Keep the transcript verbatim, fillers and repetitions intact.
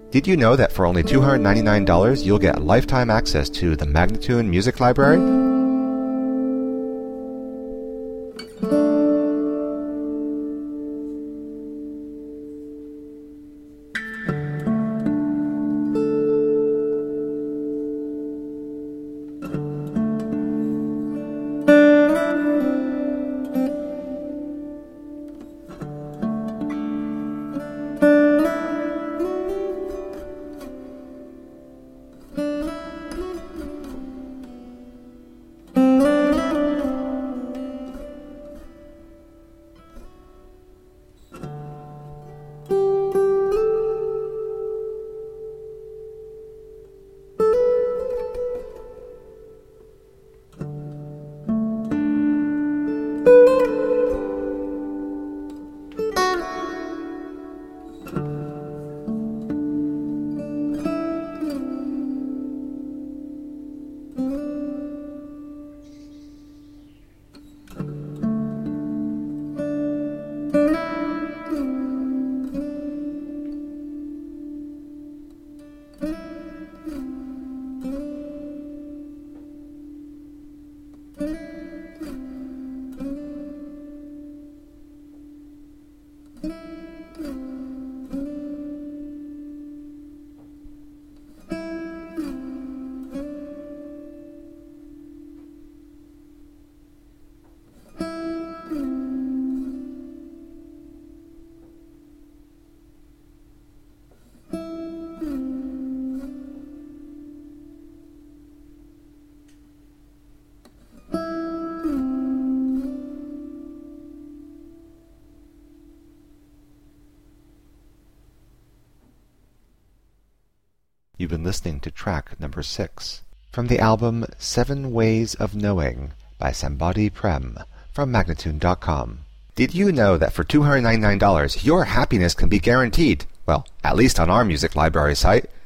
Did you know that for only two hundred ninety-nine dollars you'll get lifetime access to the Magnatune Music Library? You've been listening to track number six from the album Seven Ways of Knowing by Sambadi Prem from Magnatune dot com. Did you know that for two hundred ninety-nine dollars your happiness can be guaranteed? Well, at least on our music library site.